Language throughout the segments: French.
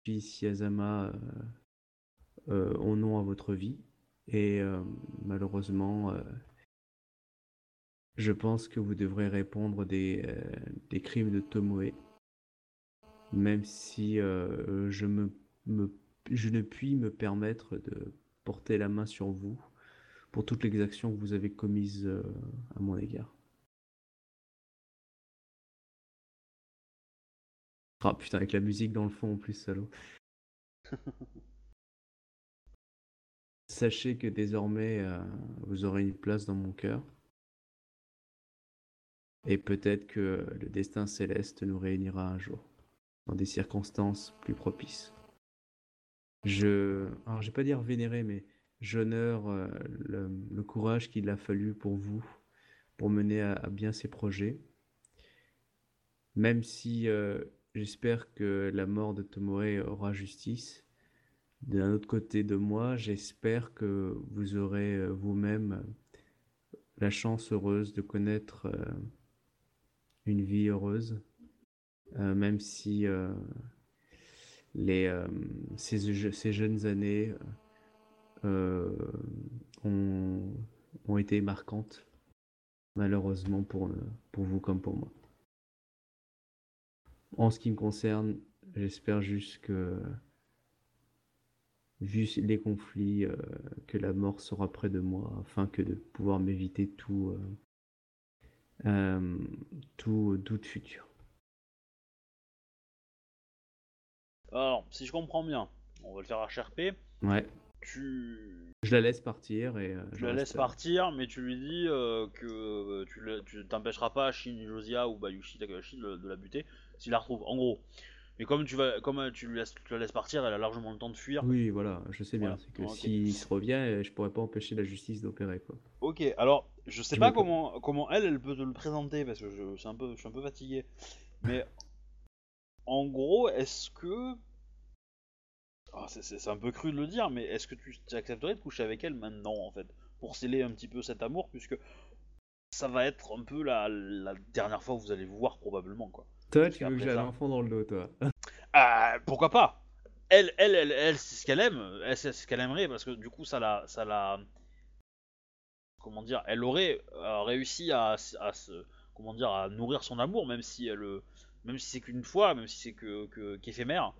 puis Siazama ont nom à votre vie. Et malheureusement, je pense que vous devrez répondre des crimes de Tomoe, même si je ne puis me permettre de porter la main sur vous pour toutes les exactions que vous avez commises à mon égard. Ah putain, avec la musique dans le fond en plus, salaud. Sachez que désormais, vous aurez une place dans mon cœur. Et peut-être que le destin céleste nous réunira un jour, dans des circonstances plus propices. Alors je vais pas dire vénérer, mais j'honore le courage qu'il a fallu pour vous, pour mener à bien ces projets. Même si j'espère que la mort de Tomoe aura justice, d'un autre côté de moi, j'espère que vous aurez vous-même la chance heureuse de connaître une vie heureuse, même si les, ces jeunes années euh, ont, ont été marquantes, malheureusement pour vous comme pour moi. En ce qui me concerne, j'espère juste que, vu les conflits, que la mort sera près de moi, afin que de pouvoir m'éviter euh, tout doute futur. Alors, si je comprends bien, on va le faire HRP. Ouais, Tu, je la laisse partir et tu je la laisses reste. partir, mais tu lui dis que tu t'empêcheras pas Shin Josia ou Bayushi Takahashi de la buter s'il la retrouve. En gros. Mais comme tu la laisses partir, elle a largement le temps de fuir. Oui, voilà, je sais bien. Voilà. C'est que Ok. s'il se revient, je pourrais pas empêcher la justice d'opérer, quoi. Ok. Alors, je sais Je pas me. comment elle peut te le présenter parce que je suis un peu fatigué. Mais en gros, est-ce que c'est un peu cru de le dire, mais est-ce que tu accepterais de coucher avec elle maintenant, en fait, pour sceller un petit peu cet amour, puisque ça va être un peu la dernière fois que vous allez vous voir, probablement, quoi. Toi, Parce tu veux que qu'après j'ai un ça... enfant dans le dos, toi. Ah, pourquoi pas. Elle c'est ce qu'elle aime, elle, c'est ce qu'elle aimerait, parce que du coup, comment dire, elle aurait réussi à se, comment dire, à nourrir son amour, même si c'est qu'une fois, même si c'est qu'éphémère,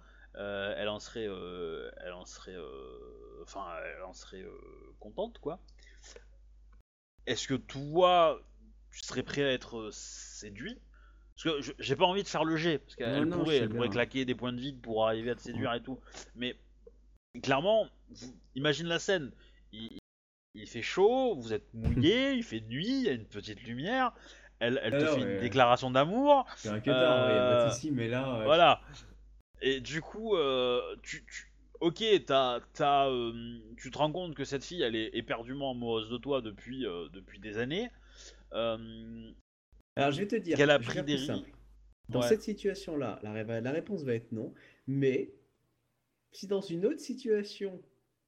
enfin, elle en serait contente, quoi. Est-ce que toi, tu serais prêt à être séduit? Parce que j'ai pas envie de faire le jet, parce Non, qu'elle non, je pourrait, sais elle pourrait bien. claquer des points de vide pour arriver à te Ouais. séduire et tout. Mais clairement, imagine la scène. Il fait chaud, vous êtes mouillé, il fait nuit, il y a une petite lumière. Elle Non, te non, fait une mais déclaration d'amour. je suis un queutard, en vrai, y a pas de Euh, souci, mais là, voilà. Et du coup, ok, tu te rends compte que cette fille, elle est éperdument amoureuse de toi depuis des années. Euh, alors je vais te dire, Qu'elle a je vais pris faire des plus simple. Dans Ouais. cette situation-là, la réponse va être non, mais si dans une autre situation,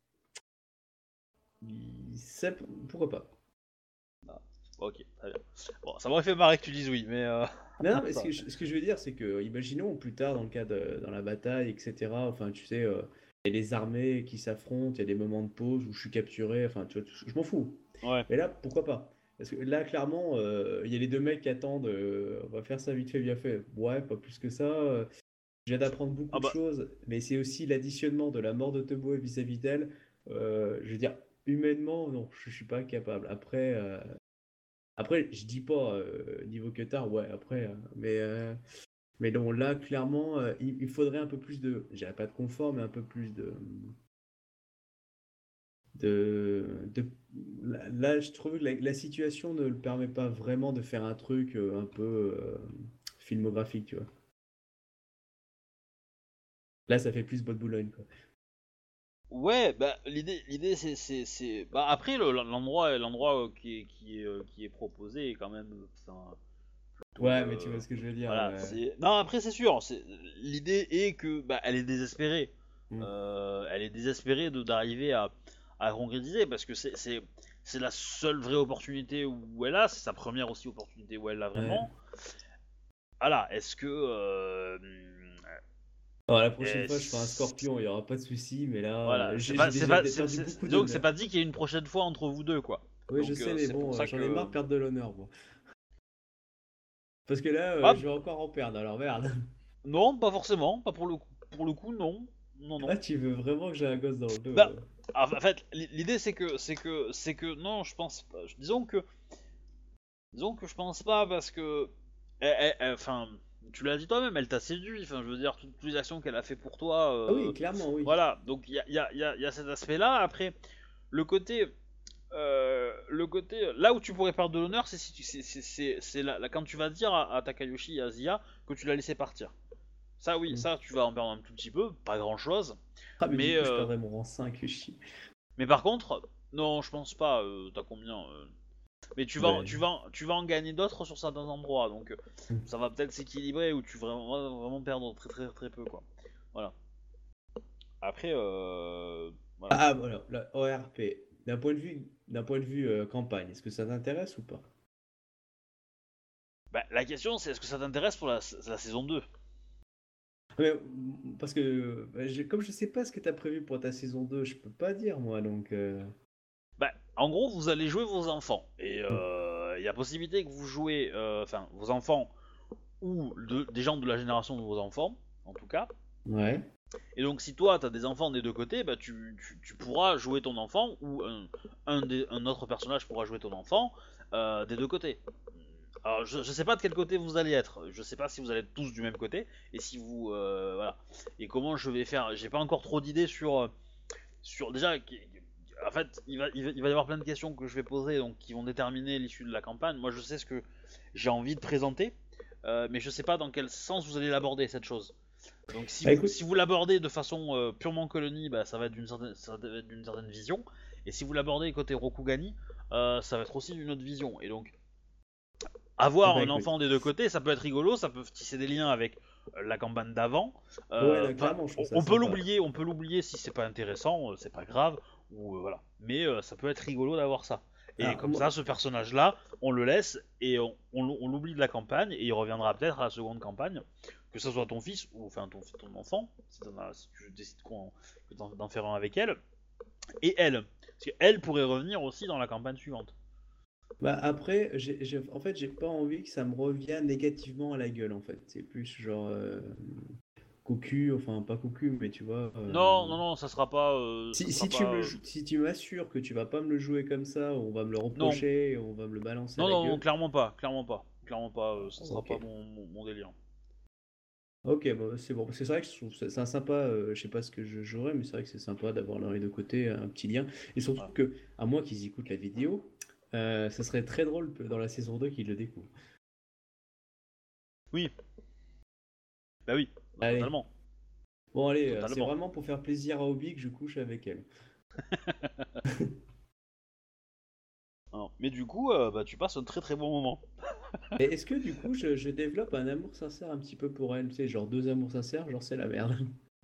ça, pourquoi pas? Ah, ok, très bien. Bon, ça m'aurait fait marrer que tu dises oui, mais Non, mais ça- ce que je veux dire, c'est que, imaginons plus tard, dans la bataille, etc., enfin, tu sais, il y a les armées qui s'affrontent, il y a des moments de pause où je suis capturé, enfin, tu vois, je m'en fous. ouais. Mais là, pourquoi pas? Parce que là, clairement, il y a les deux mecs qui attendent, on va faire ça vite fait, bien fait. Ouais, pas plus que ça. Je viens d'apprendre beaucoup Ah de bah, choses, mais c'est aussi l'additionnement de la mort de Tobo vis-à-vis d'elle. Je veux dire, humainement, non, je suis pas capable. Après, je dis pas niveau Qatar, ouais, après, mais non, là, clairement, il faudrait un peu plus de, je dirais pas de confort, mais un peu plus de... Là, je trouve que la situation ne le permet pas vraiment de faire un truc un peu filmographique, tu vois. Là, ça fait plus bois de Boulogne, quoi. ouais, bah l'idée bah après l'endroit qui est proposé est quand même, enfin, plutôt, Ouais, mais tu vois ce que je veux dire, voilà, ouais. c'est, non après c'est sûr, l'idée est que bah elle est désespérée, Hmm. d'arriver à concrétiser parce que c'est la seule vraie opportunité où elle a, c'est sa première aussi opportunité où elle l'a Ouais. vraiment. Voilà, est-ce que Alors, la prochaine Et fois, je ferai un scorpion, il y aura pas de souci, mais là, voilà, j'ai déjà perdu beaucoup disons que c'est d'honneur. pas dit qu'il y ait une prochaine fois entre vous deux, quoi. Oui, je Donc sais, mais c'est pour bon, ça j'en ai que marre de perdre de l'honneur, moi. Parce que là, ah, je vais encore en perdre, alors merde. non, pas forcément, pas pour le coup. Pour le coup, non, non, Ah, non. tu veux vraiment que j'ai un gosse dans le dos, Bah, en fait, l'idée c'est que non, je pense pas. Disons que je pense pas parce que, enfin, tu l'as dit toi-même, elle t'a séduit. Enfin, je veux dire, toutes les actions qu'elle a fait pour toi, Ah oui, clairement, oui. voilà. Donc il y a cet aspect-là. Après, le côté, là où tu pourrais perdre de l'honneur, c'est si tu, c'est là, quand tu vas dire à Takayoshi et à Zia que tu l'as laissé partir. Ça, oui, Hmm. ça, tu vas en perdre un tout petit peu, pas grand-chose. Ah, mais du Mais, coup, je perdrai mon rang 5, chi. mais par contre, non, je pense pas. T'as combien Mais Ouais. tu vas en gagner d'autres sur certains endroits, donc Hmm. ça va peut-être s'équilibrer ou tu vas vraiment perdre très très très peu, quoi. Voilà. Après, voilà. Ah, voilà, la ORP. D'un point de vue campagne, est-ce que ça t'intéresse ou pas? Bah, la question, c'est est-ce que ça t'intéresse pour la saison 2? Ouais, parce que comme je sais pas ce que t'as prévu pour ta saison 2, je peux pas dire moi donc. Bah, en gros, vous allez jouer vos enfants. Et Hmm. il y a possibilité que vous jouez, enfin, vos enfants ou des gens de la génération de vos enfants, en tout cas. Ouais. Et donc, si toi, t'as des enfants des deux côtés, bah, tu pourras jouer ton enfant ou un autre personnage pourra jouer ton enfant des deux côtés. Alors, je sais pas de quel côté vous allez être. Je sais pas si vous allez être tous du même côté et si vous voilà. Et comment je vais faire. J'ai pas encore trop d'idées sur déjà. En fait, il va y avoir plein de questions que je vais poser donc qui vont déterminer l'issue de la campagne. Moi, je sais ce que j'ai envie de présenter, mais je sais pas dans quel sens vous allez l'aborder cette chose. Donc si Bah vous écoute, si vous l'abordez de façon purement colonie, bah, ça va être d'une certaine vision. Et si vous l'abordez côté Rokugani, ça va être aussi d'une autre vision. Et donc avoir bah un écoute. enfant des deux côtés, ça peut être rigolo, ça peut tisser des liens avec la campagne d'avant. Ouais, non, clairement, je trouve ça sympa. On peut l'oublier si c'est pas intéressant, c'est pas grave, ou voilà. Mais ça peut être rigolo d'avoir ça. Et Alors comme moi, ça, ce personnage-là, on le laisse et on l'oublie de la campagne et il reviendra peut-être à la seconde campagne, que ce soit ton fils ou enfin ton enfant, si tu décides d'en faire un avec elle, et elle, parce qu'elle pourrait revenir aussi dans la campagne suivante. bah après, en fait, j'ai pas envie que ça me revienne négativement à la gueule en fait. C'est plus genre cocu, enfin pas cocu, mais tu vois. Non, non, non, ça Si, sera si tu pas, si tu m'assures que tu vas pas me le jouer comme ça, on va me le non, reprocher, on va me le balancer à non, la non, non, gueule. clairement pas, clairement pas, clairement pas. Ça sera Ok. pas mon délire. Ok, bah, c'est bon. Parce que c'est vrai que je trouve ça, c'est un sympa, je sais pas ce que je jouerais, mais c'est vrai que c'est sympa d'avoir l'un et deux côtés, un petit lien. Et surtout Voilà. que, à moins qu'ils écoutent la vidéo, ça serait très drôle dans la saison 2 qu'ils le découvrent. Oui, bah oui, bah, Allez. totalement, Bon, allez, c'est totalement. vraiment pour faire plaisir à Obi que je couche avec elle. Alors, mais du coup, bah, tu passes un très très bon moment. Et est-ce que du coup, je développe un amour sincère un petit peu pour elle? Tu sais, genre deux amours sincères, genre c'est la merde.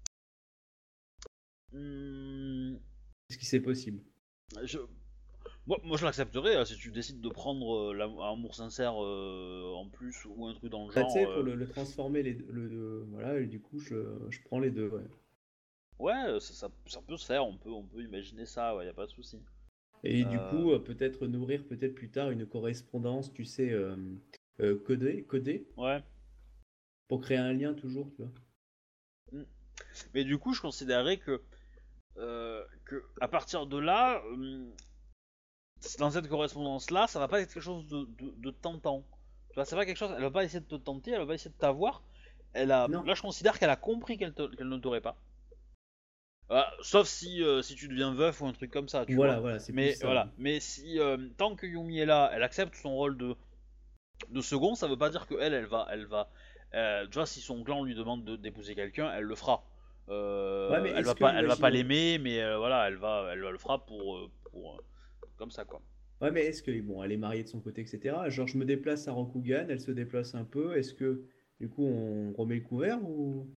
Hmm, Est-ce que c'est possible? je, moi, je l'accepterais si tu décides de prendre l'amour sincère en plus ou un truc dans le Ah, tu sais, genre. pour le transformer, voilà, et du coup, je prends les deux, ouais. Ouais, ça peut se faire, on peut imaginer ça, ouais, y a pas de souci. Et du Euh, coup, peut-être nourrir peut-être plus tard une correspondance, tu sais, codée, ouais. pour créer un lien toujours, tu vois. Hmm. Mais du coup, je considérais que à partir de là, dans cette correspondance-là, ça va pas être quelque chose de tentant. Tu vois, c'est pas quelque chose. Elle va pas essayer de te tenter, elle va pas essayer de t'avoir. Non, Là, je considère qu'elle a compris qu'elle ne t'aurait pas. Sauf si tu deviens veuf ou un truc comme ça, tu vois. voilà, voilà, c'est plus Mais ça. voilà. Mais si tant que Yumi est là, elle accepte son rôle de second, ça veut pas dire que tu vois, si son clan lui demande d'épouser quelqu'un, elle le fera. Ouais, mais est-ce que, Elle va pas imaginons, l'aimer, mais voilà, elle va le fera comme ça, quoi. ouais, mais est-ce que, bon, elle est mariée de son côté, etc. Genre, je me déplace à Rokugan, elle se déplace un peu, est-ce que, du coup, on remet le couvert ou...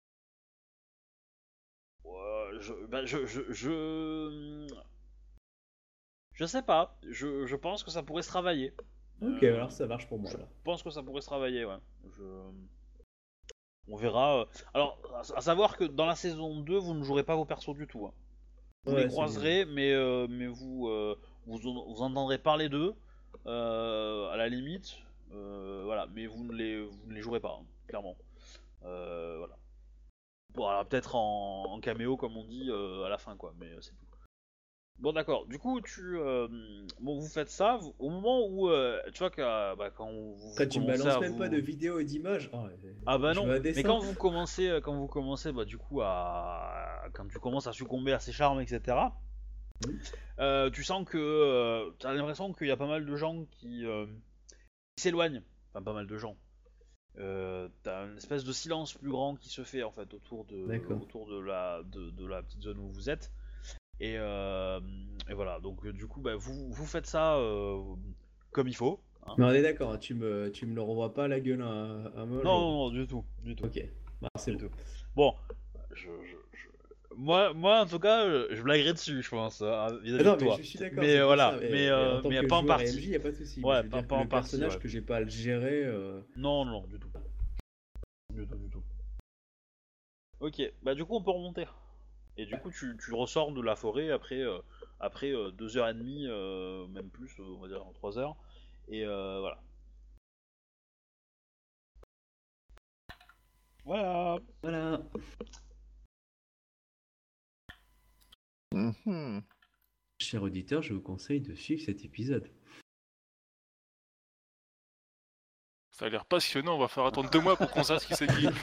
Bah, je sais pas. Je pense que ça pourrait se travailler. Ok, Euh, alors ça marche pour moi, je alors. pense que ça pourrait se travailler, ouais. Je, On verra. Alors, à savoir que dans la saison 2, vous ne jouerez pas vos persos du tout. Hein. Vous les Ouais, c'est bien. croiserez, mais vous entendrez parler d'eux, à la limite. Voilà, mais vous ne les jouerez pas, hein, clairement. Voilà. Bon, alors, peut-être en caméo, comme on dit, à la fin, quoi, mais c'est tout. Bon, d'accord. Du coup, bon, vous faites ça au moment où, tu vois, quand vous Quand tu me commencez à balances même pas de vous. vidéos et d'images, oh, Ah bah je veux non, un mais dessin. quand vous commencez, bah du coup quand tu commences à succomber à ses charmes, etc. Hmm. Tu sens que t'as l'impression qu'il y a pas mal de gens qui s'éloignent, enfin pas mal de gens. T'as une espèce de silence plus grand qui se fait en fait D'accord. autour de la petite zone où vous êtes. Et, voilà, donc du coup bah, vous faites ça comme il faut. Hein. Mais on est d'accord, hein, tu me le renvoies pas à la gueule un Non, moche. non, non, du tout, du tout. Ok, bah, c'est Du bon. tout. Bon, moi, en tout cas, je blaguerai dessus, je pense, Ah vis-à-vis de non, mais toi. je suis d'accord, Mais c'est pour voilà, ça. Mais en tant mais que pas en joueur et MJ, partie. il n'y a pas de souci. Mais Ouais, je veux dire que pas le en partie, personnage ouais. que j'ai pas à le gérer. Non, non, du tout. Du tout, du tout. Ok, bah du coup, on peut remonter. Et du coup, tu ressors de la forêt après 2h30, même plus, on va dire 3 heures. Et voilà. Voilà. Voilà. Mhm. Cher auditeur, je vous conseille de suivre cet épisode. Ça a l'air passionnant, on va faire attendre 2 mois pour qu'on sache ce qui s'est dit.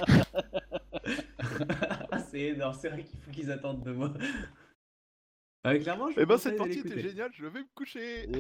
C'est énorme, c'est vrai qu'il faut qu'ils attendent de moi. Clairement, je Eh vous ben cette conseille de partie était l'écouter. géniale, je vais me coucher.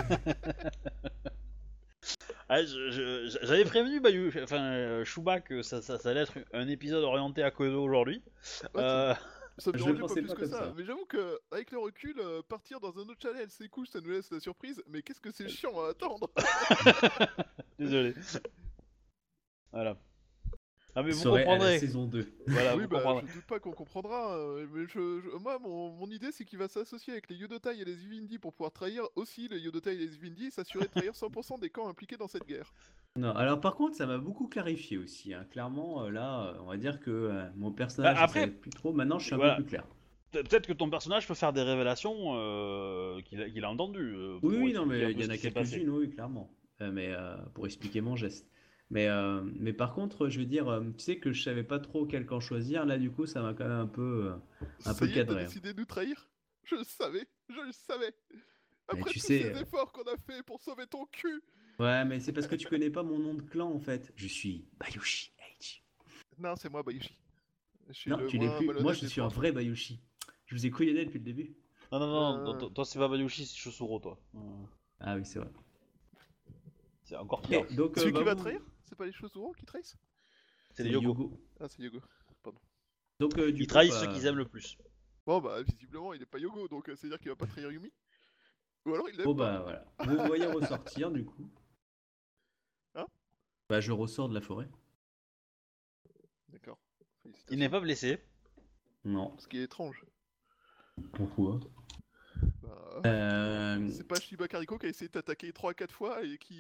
Ah, j'avais prévenu Bayou, enfin Chouba que ça allait être un épisode orienté à Kodo aujourd'hui. Ouais, Euh, ça me Je le dérangeait pas pensais plus pas que comme ça. ça. Mais j'avoue que avec le recul, partir dans un autre channel, c'est cool, ça nous laisse la surprise. Mais qu'est-ce que c'est chiant à attendre. Désolé. Voilà. Ah mais vous Serait à la comprendrez. saison 2. Voilà, Oui, vous bah comprendrez. je doute pas qu'on comprendra. Mais moi, mon idée, c'est qu'il va s'associer avec les Yodotai et les Ivindi pour pouvoir trahir aussi les Yodotai et les Ivindi et s'assurer de trahir 100% des camps impliqués dans cette guerre. Non, alors par contre, ça m'a beaucoup clarifié aussi, hein. Clairement, là, on va dire que mon Bah, personnage, je savais après, plus trop. Maintenant, je suis un peu voilà. plus clair. Peut-être que ton personnage peut faire des révélations qu'il a entendues Oui, pour oui, non, expliquer un mais il peu y ce en a qui s'est passé. quelques-unes, oui, clairement. Mais pour expliquer mon geste. Mais par contre, je veux dire, tu sais que je savais pas trop quel camp choisir. Là, du coup, ça m'a quand même un Ça peu y est, t'as cadré, hein. décidé de nous trahir. Je le savais, je le savais. Mais Après tu tous ces sais, efforts qu'on a fait pour sauver ton cul. ouais, mais c'est parce que tu connais pas mon nom de clan en fait. Je suis Bayushi H. Non, c'est moi, Bayushi. Je suis Non, le tu l'es moins plus. Moi, malhonnête je des suis un trois. vrai Bayushi. Je vous ai couillonné depuis le début. Non, non, non, non, Euh... toi c'est pas Bayushi, c'est Chosuro, toi. Ah oui, c'est vrai. C'est encore pire. Ok, donc Celui bah qui va vous. trahir? C'est pas les Chosuro qui trahissent? C'est C'est les les Yogo. Yogo. Ah, c'est Yogo. Pardon. Donc Ils du coup, trahissent ceux bah. qu'ils aiment le plus. Bon, bah, visiblement, il est pas Yogo, donc c'est-à-dire qu'il va pas trahir Yumi. Ou alors il l'aime Bon pas. bah voilà. Vous me voyez ressortir du coup. Hein? Bah je ressors de la forêt. D'accord. Il n'est Félicitations. pas blessé. Non. Ce qui est étrange. Pourquoi? Bah, Euh, c'est pas Shiba Kariko qui a essayé de t'attaquer 3-4 fois et qui...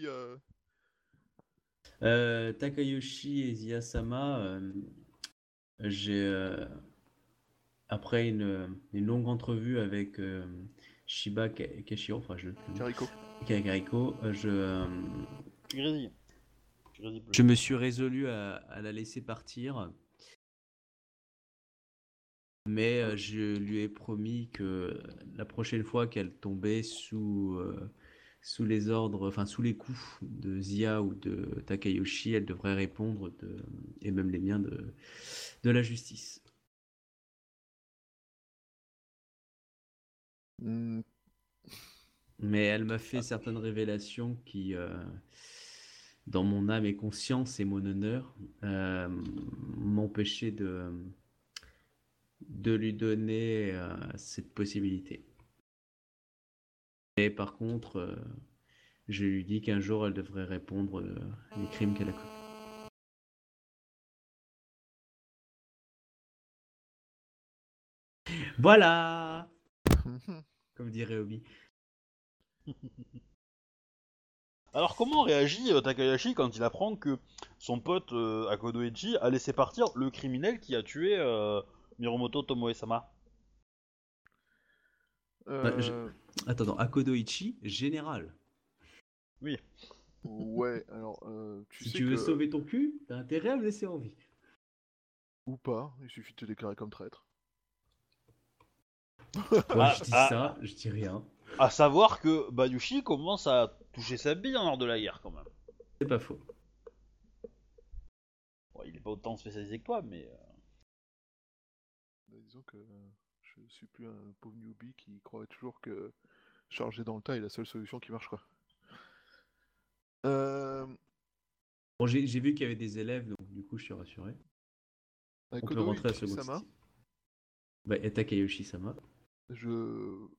Takayoshi et Ziyasama, j'ai après une longue entrevue avec Shiba Kashiro, enfin je Kariko. Kakariko, Tu grésilles. Tu grésilles plus. je me suis résolu à la laisser partir, mais je lui ai promis que la prochaine fois qu'elle tombait sous les ordres, enfin sous les coups de Zia ou de Takayoshi, elle devrait répondre et même les miens de la justice. Hmm, Mais elle m'a fait certaines révélations qui, dans mon âme et conscience et mon honneur, m'empêchaient de lui donner cette possibilité. Et par contre, je lui dis qu'un jour, elle devrait répondre les crimes qu'elle a commis. Voilà, comme dirait Obi. Alors comment réagit Takahashi quand il apprend que son pote Akodoichi a laissé partir le criminel qui a tué Miromoto Tomoe-sama? Bah, Attends, Akodoichi, général. Oui. Ouais, alors, tu Si sais tu veux que... sauver ton cul, t'as intérêt à me laisser en vie. Ou pas, il suffit de te déclarer comme traître. Moi, je dis ça, je dis rien. À savoir que Bayushi commence à toucher sa bille en hors de la guerre quand même. C'est pas faux. Bon, il est pas autant spécialisé que toi, mais... Bah, disons que je suis plus un pauvre newbie qui croit toujours que charger dans le tas est la seule solution qui marche, quoi. Bon, j'ai vu qu'il y avait des élèves, donc du coup, je suis rassuré. On peut rentrer à Second Sama, City. Bah, et Takayoshi-sama. je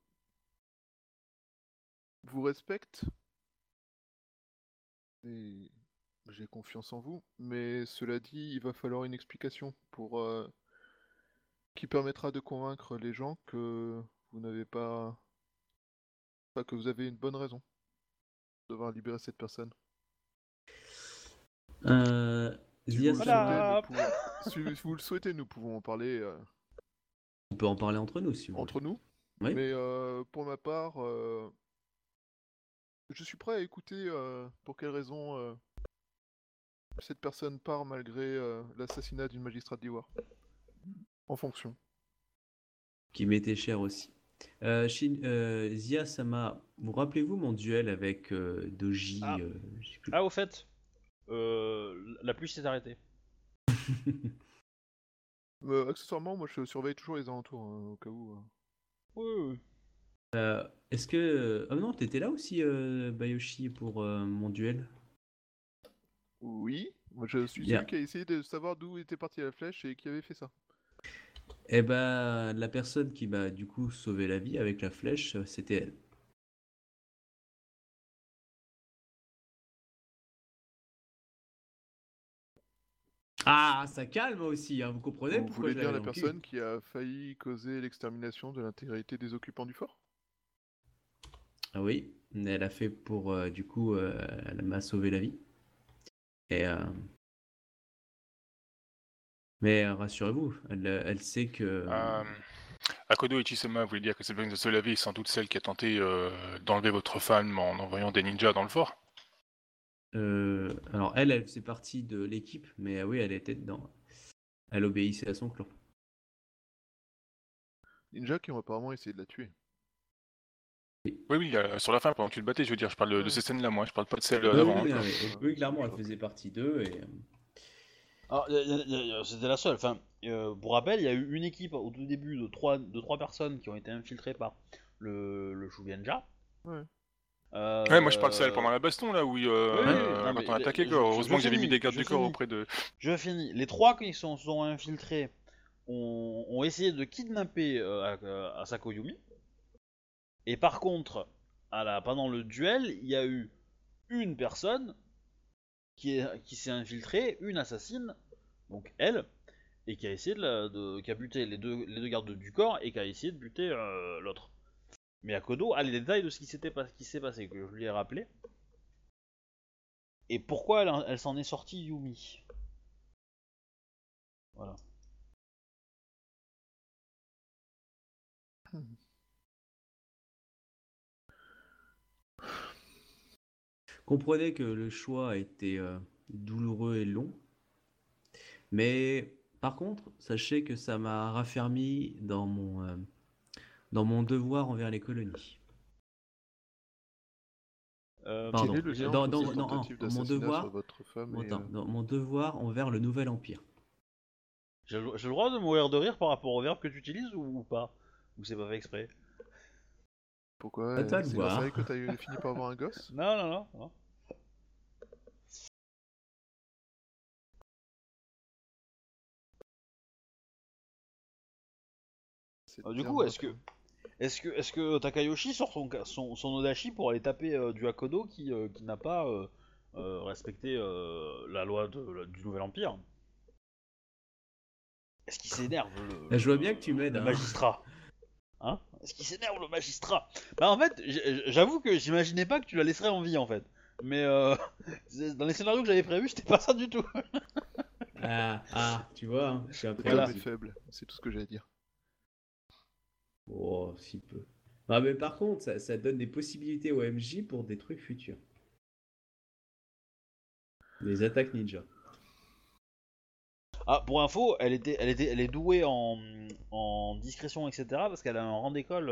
vous respecte et j'ai confiance en vous, mais cela dit, il va falloir une explication pour qui permettra de convaincre les gens que vous n'avez pas, enfin, que vous avez une bonne raison de devoir libérer cette personne. Si vous, Zia-sama, si vous le souhaitez, nous pouvons en parler on peut en parler entre nous, si vous entre nous. Oui. Mais pour ma part, je suis prêt à écouter pour quelle raison cette personne part malgré l'assassinat d'une magistrate d'Ivoire. En fonction. Qui m'était cher aussi. Zia-sama, vous rappelez-vous mon duel avec Doji je sais plus. Ah, au fait, la pluie s'est arrêtée. Accessoirement, moi je surveille toujours les alentours, au cas où. Oui. Est-ce que... Oh non, t'étais là aussi, Bayoshi, pour mon duel? Oui, moi je suis Bien. celui qui a essayé de savoir d'où était partie la flèche et qui avait fait ça. Eh ben, la personne qui m'a du coup sauvé la vie avec la flèche, c'était elle. Ah, ça calme aussi, hein, vous comprenez Vous pourquoi voulez je dire l'avais la dans le cul. personne qui a failli causer l'extermination de l'intégralité des occupants du fort? Ah oui, elle a fait pour, du coup, elle m'a sauvé la vie. Et, mais rassurez-vous, elle sait que... Akodo Ichisama voulait dire que cette personne de se laver est sans doute celle qui a tenté d'enlever votre femme en envoyant des ninjas dans le fort. Alors elle faisait partie de l'équipe, mais oui, elle était dedans. Elle obéissait à son clan. Ninja qui ont apparemment essayé de la tuer. Oui, sur la fin, pendant que tu le battais, je veux dire, je parle de Ouais. ces scènes-là, moi, je parle pas de celle Oui, d'avant. oui, hein. oui, clairement, elle faisait partie d'eux. Et... Alors, c'était la seule. Enfin, pour rappel, il y a eu une équipe au tout début de trois personnes qui ont été infiltrées par le Shugenja. Ouais. Ouais, moi je parle de celle pendant la baston, là, où non, quand mais on a attaqué, je- quoi. je Heureusement que j'avais mis finis, des gardes je du corps finis. auprès de... Je finis. Les trois qui sont infiltrés ont essayé de kidnapper Asako Yumi. Et par contre, pendant le duel, il y a eu une personne qui s'est infiltrée, une assassine, donc elle, et qui a essayé qui a buté les deux gardes du corps et qui a essayé de buter l'autre. Mais Akodo a les détails de ce qui s'est passé, que je lui ai rappelé. Et pourquoi elle s'en est sortie, Yumi. Voilà. Comprenez que le choix a été douloureux et long. Mais par contre, sachez que ça m'a raffermi dans mon devoir envers les colonies. Pardon. Quel est le lien Dans- entre dans- cette non, tentative mon d'assassinat devoir- sur votre femme et... Attends, dans mon devoir envers le Nouvel Empire. J'ai le droit de mourir de rire par rapport au verbe que tu utilises ou pas? Ou c'est pas fait exprès? Pourquoi À toi de c'est voir. grâce à elle que t'as fini par avoir un gosse? Non. Du coup, est-ce que Takayoshi sort son Odachi pour aller taper du Hakodo qui n'a pas respecté la loi du Nouvel Empire? Est-ce qu'il s'énerve Je vois bien que tu m'aides. le hein. magistrat? Hein? Est-ce qu'il s'énerve le magistrat? Bah en fait, j'avoue que j'imaginais pas que tu la laisserais en vie en fait. Mais dans les scénarios que j'avais prévus, c'était pas ça du tout. Tu vois, hein, je suis Cet homme est imprévisible. faible, c'est tout ce que j'ai à dire. Oh, si peu. Ah, mais par contre, ça donne des possibilités au MJ pour des trucs futurs. Des attaques ninja. Ah, pour info, elle est douée en discrétion, etc. Parce qu'elle a un rang d'école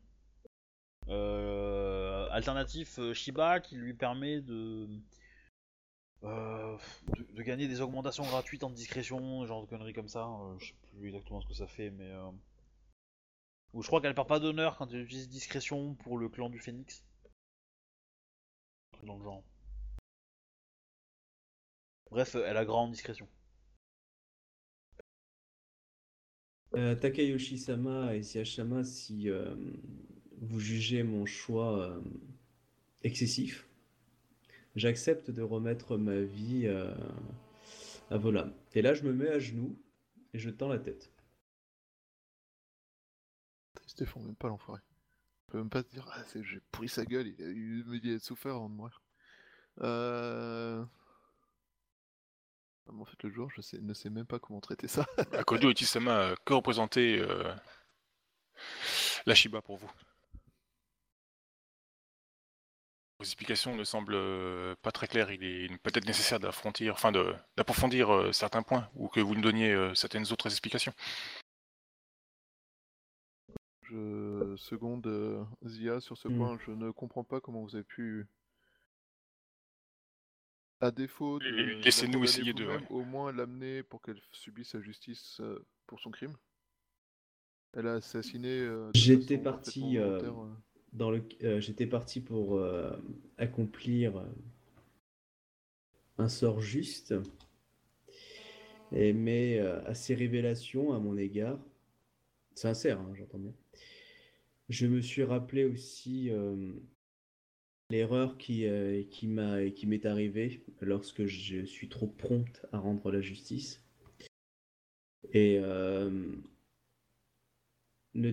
alternatif Shiba qui lui permet de gagner des augmentations gratuites en discrétion, genre de conneries comme ça. Je sais plus exactement ce que ça fait, mais. Ou je crois qu'elle perd pas d'honneur quand elle utilise discrétion pour le clan du Phénix. Un truc dans le genre. Bref, elle a grand en discrétion. Takayoshi-sama et Siashama, si vous jugez mon choix excessif, j'accepte de remettre ma vie à vos lames. Et là, je me mets à genoux et je tends la tête. Il se défend même pas, l'enfoiré. Il peut même pas se dire, ah, j'ai pourri sa gueule, il a souffert avant de mourir. Ah, mais en fait, le joueur, ne sais même pas comment traiter ça. Akodo Ichisama, que représentait la Shiba pour vous? Vos explications ne semblent pas très claires. Il est peut-être nécessaire d'approfondir certains points, ou que vous nous donniez certaines autres explications. Je seconde Zia sur ce point. Je ne comprends pas comment vous avez pu, à défaut de la Laissez-nous condamner essayer de... vous-même, ouais. au moins l'amener pour qu'elle subisse sa justice pour son crime. Elle a assassiné de J'étais façon parfaitement parti, volontaire. j'étais parti pour accomplir un sort juste, mais à ces révélations à mon égard, sincère, hein, j'entends bien, je me suis rappelé aussi l'erreur qui m'est arrivée lorsque je suis trop prompte à rendre la justice. Et ne,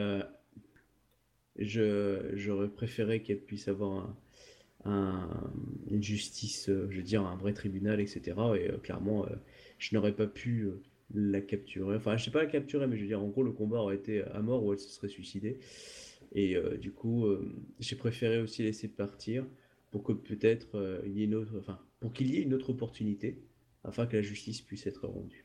j'aurais préféré qu'elle puisse avoir une justice, je veux dire, un vrai tribunal, etc. Et clairement, je n'aurais pas pu la capturer. Enfin, je sais pas la capturer, mais je veux dire, en gros, le combat aurait été à mort ou elle se serait suicidée. Et du coup, j'ai préféré aussi laisser partir pour que peut-être il y ait une autre, enfin, pour qu'il y ait une autre opportunité afin que la justice puisse être rendue.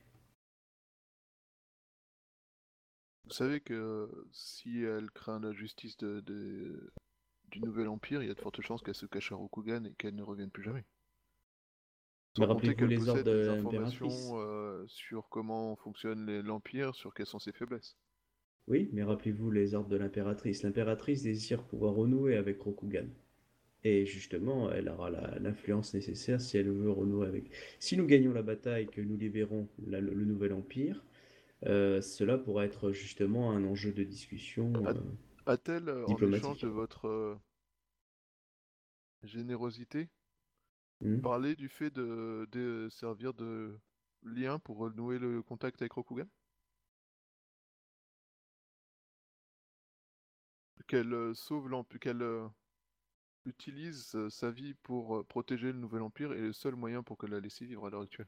Vous savez que si elle craint la justice du Nouvel Empire, il y a de fortes chances qu'elle se cache à Rokugan et qu'elle ne revienne plus jamais. Mais Sans compter rappelez-vous qu'elle les ordres possède des de l'impératrice. informations sur comment fonctionne l'Empire, sur quelles sont ses faiblesses. Oui, mais rappelez-vous les ordres de l'impératrice. L'impératrice désire pouvoir renouer avec Rokugan. Et justement, elle aura l'influence nécessaire si elle veut renouer avec. Si nous gagnons la bataille, que nous libérons le nouvel empire, cela pourrait être justement un enjeu de discussion A- A-t-elle, en échange diplomatique. de votre générosité, Hmm. parlé du fait de servir de lien pour renouer le contact avec Rokugan? Qu'elle sauve l'Empire, qu'elle utilise sa vie pour protéger le Nouvel Empire est le seul moyen pour que la laisser vivre à l'heure actuelle.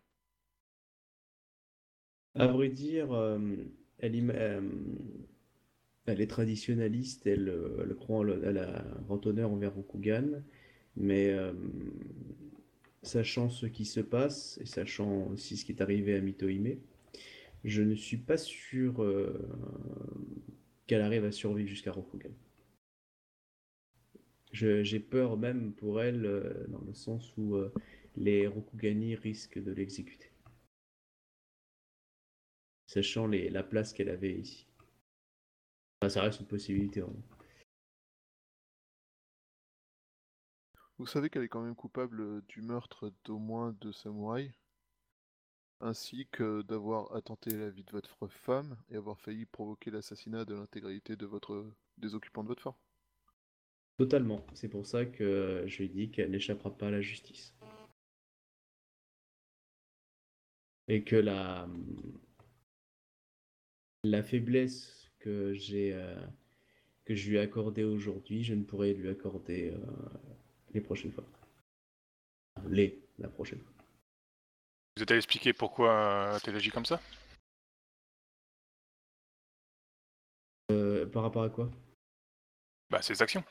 À vrai dire, elle, elle est traditionnaliste, elle croit à la grand honneur envers Rokugan, mais sachant ce qui se passe et sachant aussi ce qui est arrivé à Mitohime, je ne suis pas sûr qu'elle arrive à survivre jusqu'à Rokugan. J'ai peur même pour elle, dans le sens où les Rokugani risquent de l'exécuter, sachant la place qu'elle avait ici. Enfin, ça reste une possibilité, vraiment. Vous savez qu'elle est quand même coupable du meurtre d'au moins 2 samouraïs, ainsi que d'avoir attenté à la vie de votre femme et avoir failli provoquer l'assassinat de l'intégralité des occupants de votre fort. Totalement. C'est pour ça que je lui dis qu'elle n'échappera pas à la justice. Et que la faiblesse que je lui ai accordée aujourd'hui, je ne pourrai lui accorder les prochaines fois. la prochaine fois. Vous êtes allé expliquer pourquoi t'as agi comme ça? Par rapport à quoi? Bah, ses actions.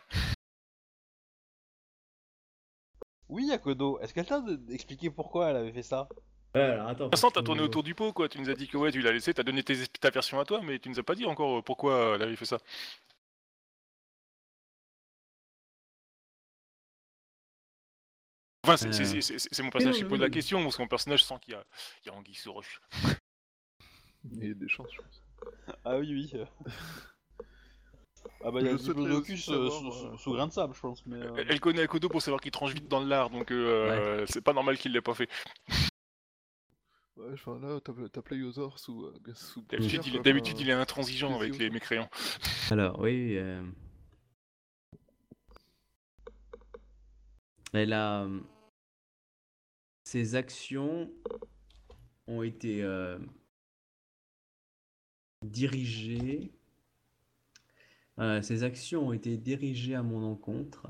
Oui, Akodo, est-ce qu'elle t'a expliqué pourquoi elle avait fait ça? Alors attends. Vincent, t'as tourné autour du pot, quoi. Tu nous as dit que ouais, tu l'as laissé, t'as donné ta version à toi, mais tu nous as pas dit encore pourquoi elle avait fait ça. Enfin, c'est mon personnage qui pose la question, parce que mon personnage sent qu'il y a anguille sous roche. Il y a des chances, je pense. Ah oui. Ah bah il y a Je un souhaiterais diplodocus aussi savoir, sous grain de sable, je pense. Mais, Elle connaît Akodo pour savoir qu'il tranche vite dans le lard, donc c'est pas normal qu'il l'ait pas fait. Ouais, enfin là, t'as Playosaur sous D'habitude, il est intransigeant avec les mécréants. Alors, oui. Elle a. Ses actions ont été dirigées. Ses actions ont été dirigées à mon encontre.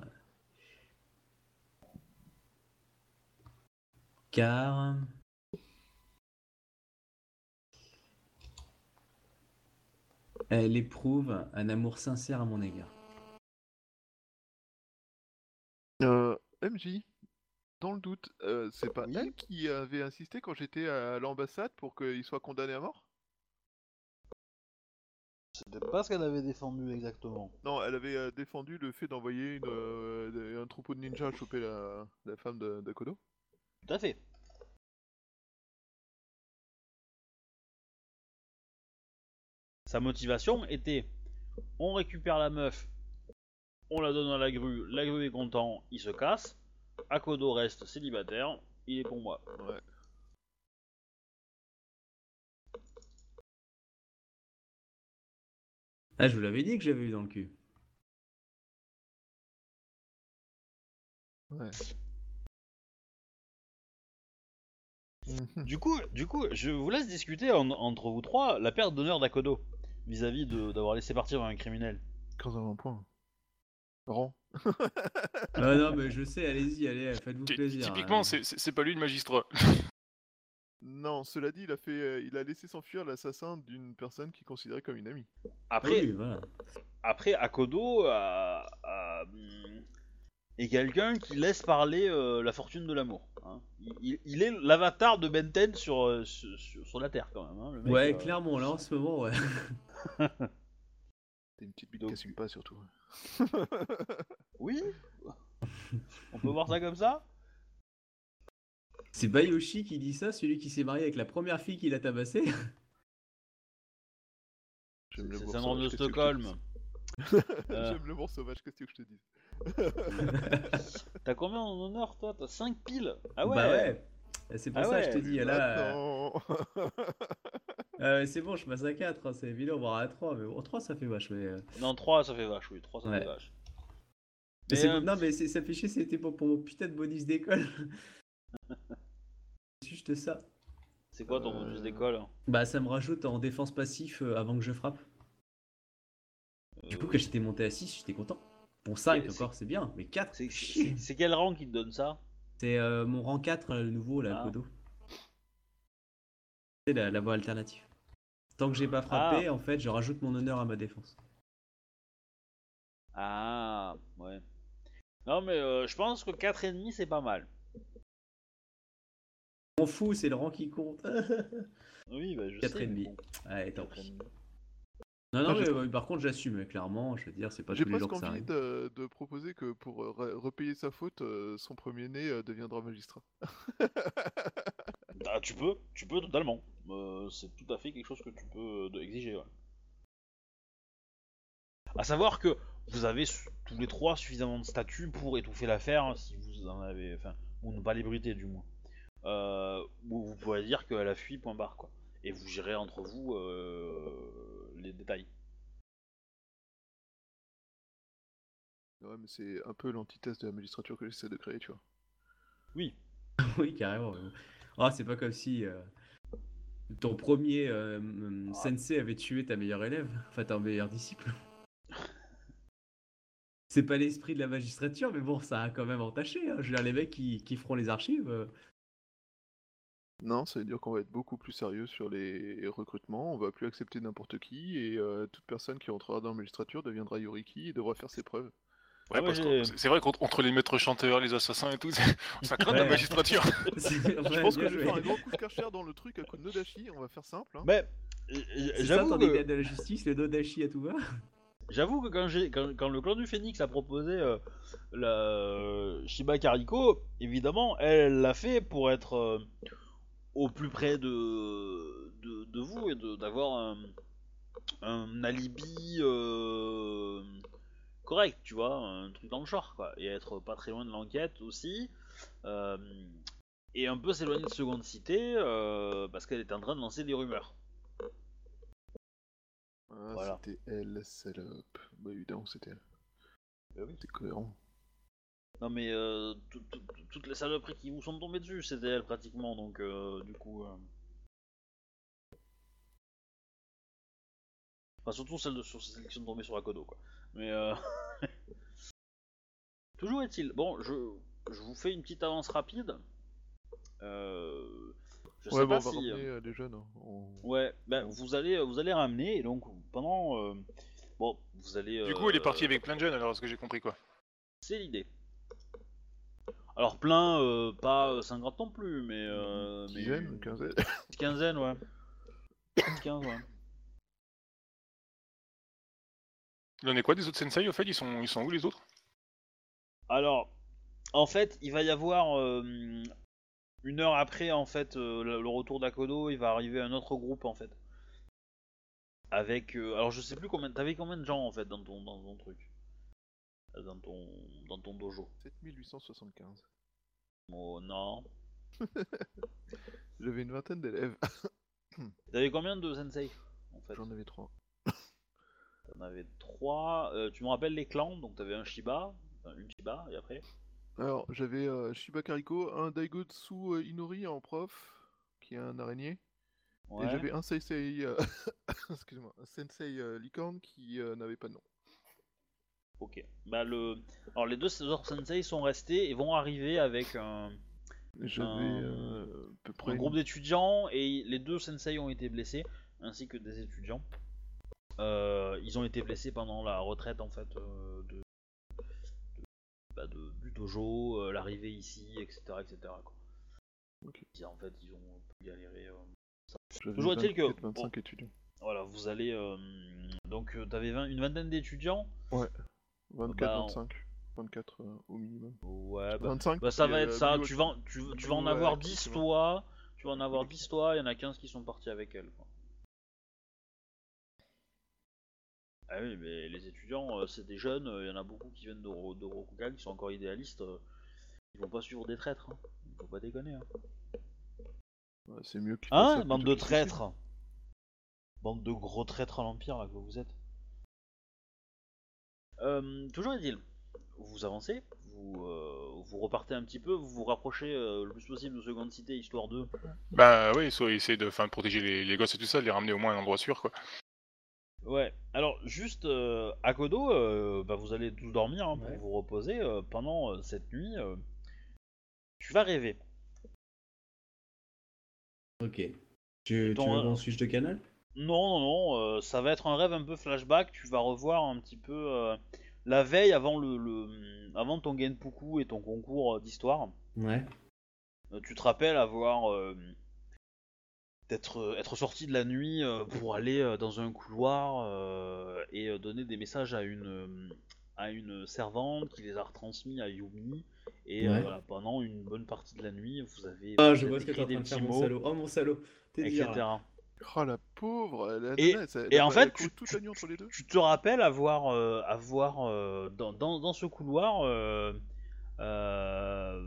Car. Elle éprouve un amour sincère à mon égard. MJ, dans le doute, c'est pas Oui. elle qui avait insisté quand j'étais à l'ambassade pour qu'il soit condamné à mort? C'était pas ce qu'elle avait défendu exactement. Non, elle avait défendu le fait d'envoyer un troupeau de ninjas choper la femme d'Akodo. Tout à fait. Sa motivation était on récupère la meuf, on la donne à la grue est content, il se casse. Akodo reste célibataire, il est pour moi. Ouais. Ah, je vous l'avais dit que j'avais eu dans le cul. Ouais. Du coup, je vous laisse discuter entre vous trois la perte d'honneur d'Akodo vis-à-vis d'avoir laissé partir un criminel. 15 avant point. Rang. Ah non, mais je sais, allez-y, allez, faites-vous plaisir. Typiquement, c'est pas lui le magistrat. Non, cela dit, il a laissé s'enfuir l'assassin d'une personne qu'il considérait comme une amie. Après, Oui, voilà. après Akodo est quelqu'un qui laisse parler la fortune de l'amour. Hein. Il est l'avatar de Benten sur la Terre quand même. Hein, le mec, Ouais, clairement, là en ce moment, ouais. T'es une petite bite Donc- qui assume pas, surtout. Oui. On peut voir ça comme ça. C'est Bayoshi qui dit ça, celui qui s'est marié avec la première fille qu'il a tabassée. J'aime C'est le l'amour syndrome de sauvage, qu'est-ce que tu veux que Stockholm. je te dise J'aime l'amour sauvage, qu'est-ce que je te dis? T'as combien en honneur toi? T'as 5 piles. Ah ouais. Bah ouais. C'est pour Ah ça, ouais. je te dis, là. Maintenant. C'est bon, je passe à 4, hein, c'est évident, voire à 3, mais bon, 3 ça fait vache, mais. Non, 3 ça fait vache, oui. 3 ça Ouais. fait vache. Mais Mais, non, mais ça fait chier, c'était pour mon putain de bonus d'école. C'est juste ça. c'est quoi ton bonus d'école? Bah, ça me rajoute en défense passif avant que je frappe. Du coup, quand j'étais monté à 6, j'étais content. Bon, 5 c'est- encore, c'est bien, mais 4, c'est quel rang qui te donne ça? c'est mon rang 4, le nouveau, là, Ah. Kodo. C'est la voie alternative. Tant que j'ai pas frappé, en fait, je rajoute mon honneur à ma défense. Ah, ouais. Non, mais je pense que 4,5 c'est pas mal. Je m'en fous, c'est le rang qui compte. Oui, bah je 4 sais. et demi. mais bon, Ouais, tant 4,5. pis. Non, mais par contre, j'assume, clairement, je veux dire, c'est pas J'ai tous les jours que presque ça envie arrive. de proposer que pour repayer sa faute, son premier-né deviendra magistrat. Ah, tu peux totalement. C'est tout à fait quelque chose que tu peux exiger. Ouais. À savoir que vous avez tous les trois suffisamment de statut pour étouffer l'affaire hein, si vous en avez, enfin, ou ne pas l'ébruiter du moins. Ou vous pourrez dire qu'elle a fui, point barre quoi. Et vous gérez entre vous les détails. Ouais, mais c'est un peu l'antithèse de la magistrature que j'essaie de créer, tu vois. Oui. Oui, carrément. Ah, c'est pas comme si ton premier sensei avait tué ta meilleure élève, enfin ta meilleure disciple. c'est pas l'esprit de la magistrature, mais bon, ça a quand même entaché. Hein. Je veux dire, les mecs qui feront les archives. Non, ça veut dire qu'on va être beaucoup plus sérieux sur les recrutements, on va plus accepter n'importe qui, et toute personne qui rentrera dans la magistrature deviendra Yoriki et devra faire ses preuves. Ouais, moi, parce que c'est vrai qu'entre les maîtres chanteurs, les assassins et tout, ça craint la Ouais. magistrature. Je pense que je vais faire un grand coup de karcher dans le truc à coup de Nodashi, on va faire simple. Hein. Mais C'est ça j'avoue ton que idée de la justice, le Nodashi à tout va? j'avoue que quand le clan du Phénix a proposé la Shiba Kariko, évidemment, elle l'a fait pour être au plus près de vous et d'avoir un alibi correct, tu vois, un truc dans le genre, quoi, et être pas très loin de l'enquête aussi, euh, et un peu s'éloigner de Seconde Cité parce qu'elle était en train de lancer des rumeurs. Ah, Voilà. c'était elle, salope. Bah évidemment, c'était elle. Oui. C'est cohérent. Non mais toutes les saloperies qui vous sont tombées dessus, c'était elle pratiquement, donc du coup... Enfin surtout celles qui sont tombées sur Akodo, quoi. Mais toujours est-il, bon, je vous fais une petite avance rapide. Je sais Ouais, pas bon, on va si... ramener les jeunes. Hein. Ouais, ben vous allez ramener, et donc pendant... bon, vous allez... Du coup, elle est partie avec plein de jeunes, alors, ce que j'ai compris, quoi. C'est l'idée. Alors plein, pas 50 non plus, mais... Dizaine, mais... quinzaine. Quinzaine, ouais. 15, ouais. Il en est quoi des autres sensei, au fait ils sont où, les autres? Alors, en fait, il va y avoir... une heure après, en fait, le retour d'Akodo, il va arriver un autre groupe, en fait. Avec... alors je sais plus combien... T'avais combien de gens, en fait, dans ton truc dans ton dojo. 7875. Oh non. J'avais une vingtaine d'élèves. T'avais combien de sensei, en fait? J'en avais 3. T'en avais 3. Tu me rappelles les clans, donc t'avais un Shiba, enfin, une Shiba, et après? Alors, j'avais Shiba Kariko, un Daigotsu Inori en prof, qui est un araignée. Et Ouais. j'avais un sensei, excuse-moi, un sensei licorne qui n'avait pas de nom. Ok. Bah alors les deux autres sensei sont restés et vont arriver avec J'avais à peu près un groupe d'étudiants, et les deux sensei ont été blessés, ainsi que des étudiants. Ils ont été blessés pendant la retraite, en fait, du dojo, l'arrivée ici, etc. etc. quoi. Ok. En fait, ils ont pu galérer. J'avais Toujours est-il que 25 étudiants. voilà, vous allez donc t'avais une vingtaine d'étudiants. Ouais, 24, Bah, 25. 24 au minimum. Ouais, 25 bah ça puis, va être ça. Milwaukee. Tu vas en avoir 10 Milwaukee, toi. Tu vas en avoir 10 toi. Il y en a 15 qui sont partis avec elle. Quoi. Ah oui, mais les étudiants, c'est des jeunes. Il y en a beaucoup qui viennent de Rokugan, qui sont encore idéalistes. Ils vont pas suivre des traîtres. Hein. Faut pas déconner. Hein, Ouais, c'est mieux qu'ils fassent ça hein bande plutôt de qu'ils suicident. traîtres. Bande de gros traîtres à l'Empire là que vous êtes. Toujours est-il. Vous avancez, vous repartez un petit peu, vous vous rapprochez le plus possible de Seconde Cité, histoire de... Bah oui, soit essayer de protéger les gosses et tout ça, de les ramener au moins à un endroit sûr, quoi. Ouais, alors juste à Kodo, bah, vous allez tous dormir hein, pour Ouais. vous reposer. Pendant cette nuit, tu vas rêver. Ok. Tu veux ton- qu'on switch de canal? Non, non, non, ça va être un rêve un peu flashback, tu vas revoir un petit peu la veille avant avant ton Genpuku et ton concours d'histoire. Ouais. Tu te rappelles avoir... être sorti de la nuit pour aller dans un couloir et donner des messages à une servante qui les a retransmis à Yumi. Et Ouais. voilà, pendant une bonne partie de la nuit, vous avez Ah, je peut-être vois ce que t'es écrit en des train de petits faire, mon mots, salaud. Oh, mon salaud. T'es dur, etc. là. Oh la pauvre, la Et- nana, et en fait, elle court toute la nuit entre les deux. Tu te rappelles avoir, dans ce couloir euh,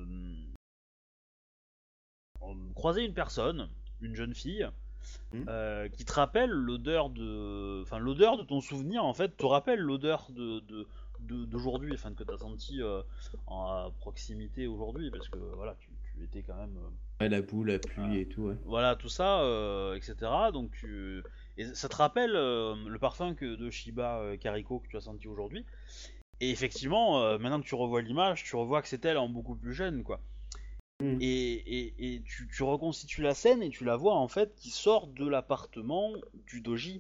croisé une personne, une jeune fille, qui te rappelle l'odeur l'odeur de ton souvenir, en fait, te rappelle l'odeur d'aujourd'hui, enfin que t'as senti à proximité aujourd'hui, parce que voilà, tu étais quand même, Ouais, la boue, la pluie et tout, ouais. voilà, tout ça, etc. Donc et ça te rappelle le parfum de Shiba Kariko que tu as senti aujourd'hui, Et effectivement, maintenant que tu revois l'image, tu revois que c'est elle en beaucoup plus jeune, quoi. Hmm. Et tu reconstitues la scène et tu la vois en fait qui sort de l'appartement du doji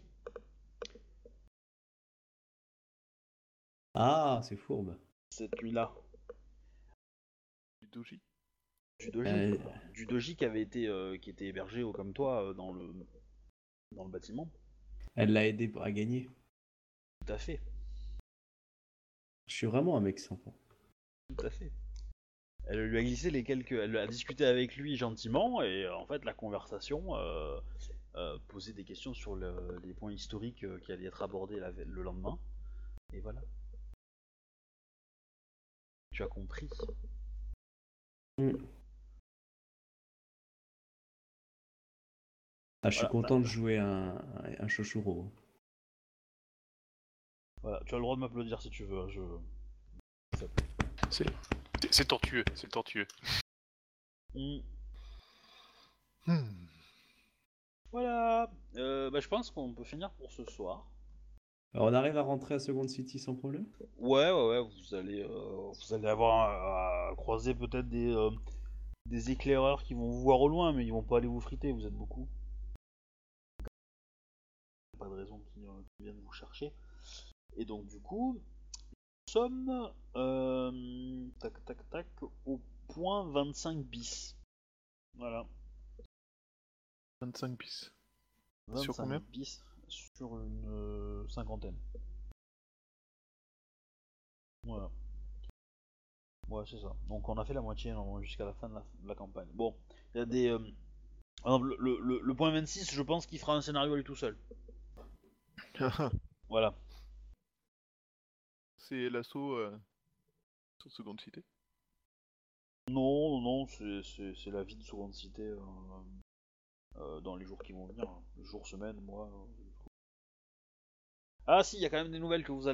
Ah, c'est fourbe. cette nuit-là. Du doji. Du doji. Euh, Du doji qui était hébergé comme toi dans le bâtiment. Elle l'a aidé à gagner. Tout à fait. Je suis vraiment un mec sympa. Tout à fait. Elle lui a glissé elle a discuté avec lui gentiment et en fait la conversation posait des questions sur les points historiques qui allaient être abordés le lendemain. Et voilà. Tu as compris. Hmm. Ah, je suis Voilà. content de jouer un Choshuro. Voilà. Tu as le droit de m'applaudir si tu veux. Hein, C'est tortueux, c'est tortueux. Hmm. Hmm. Voilà. Je pense qu'on peut finir pour ce soir. Alors, on arrive à rentrer à Second City sans problème? Ouais. Vous allez avoir à croiser peut-être des éclaireurs qui vont vous voir au loin, mais ils vont pas aller vous friter. Vous êtes beaucoup. Pas de raison qu'ils viennent vous chercher. Et donc du coup, nous sommes tac tac tac au point 25 bis. Voilà. 25 bis. Sur 25 combien? bis sur une cinquantaine. Voilà. Ouais, c'est ça. Donc on a fait la moitié normalement jusqu'à la fin de la campagne. Bon, il y a des. Par exemple, le point 26, je pense qu'il fera un scénario à lui tout seul. Voilà. C'est l'assaut sur Seconde Cité. Non, c'est la vie de Seconde Cité dans les jours qui vont venir. Jours, semaines, mois. Ah si, il y a quand même des nouvelles que vous allez